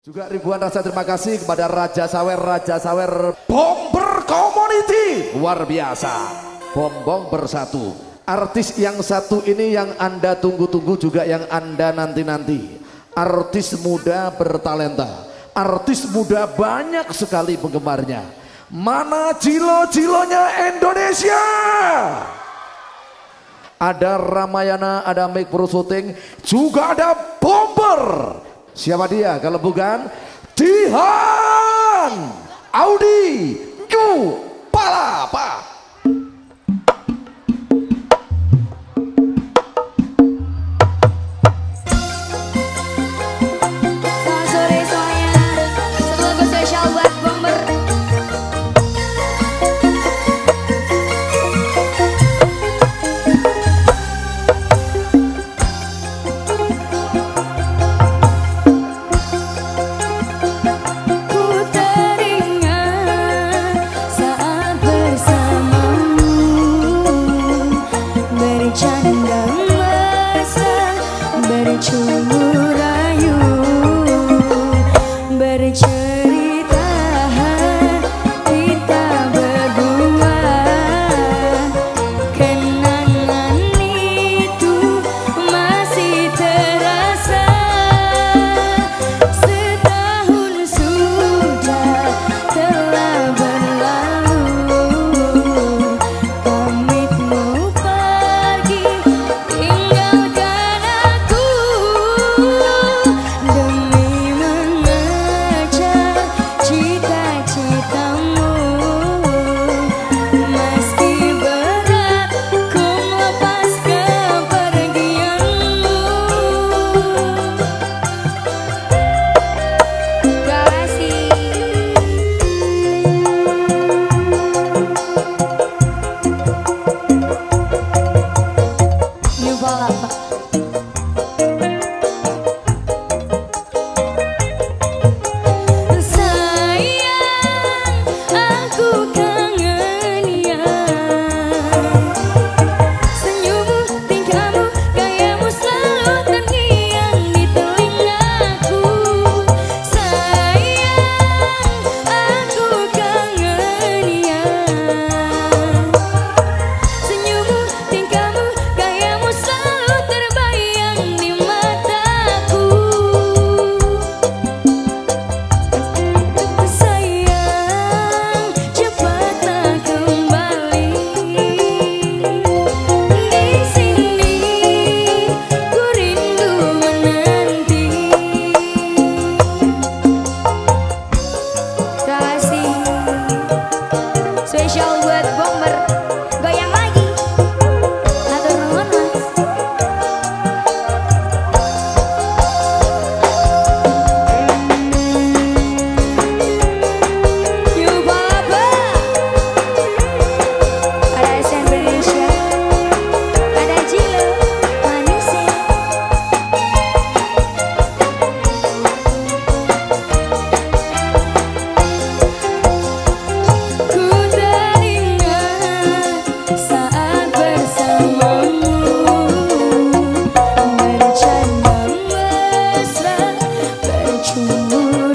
Juga ribuan rasa terima kasih kepada Raja Sawer Bomber Community. Luar biasa, Bombong bersatu. Artis yang satu ini yang Anda tunggu-tunggu, juga yang Anda nanti-nanti. Artis muda bertalenta, artis muda banyak sekali penggemarnya. Mana Jilo-Jilonya Indonesia? Ada Ramayana, ada Make Pro Shooting, juga ada Bomber. Siapa dia kalau bukan Dihan Audi New Palapa. Selamat sore semuanya. Satu lagu spesial buat Bomber. Bercumbu rayu, bercerita kita berdua. Kenangan itu masih terasa. Setahun sudah telah berlalu. Pamitmu pergi tinggalkan aku demi mengejar cita-citamu. Meski berat ku melepas kepergianmu. Kasih New Palapa. Sayang, aku kangen ya. Senyummu, tingkahmu, gayamu selalu terngiang di telingaku. Sayang, aku kangen ya. Senyummu, tingkahmu, gayamu selalu terbayang di mataku. Sayang, cepatlah kembali. Di sini ku rindu menanti. Kasih spesial buat Bomber. Goyang lagi. Atur nuhun, Mas. New Palapa. Ada SN Indonesia, ada Jilo manisnya. Ku teringat saat bersamamu, bercanda mesra, bercumbu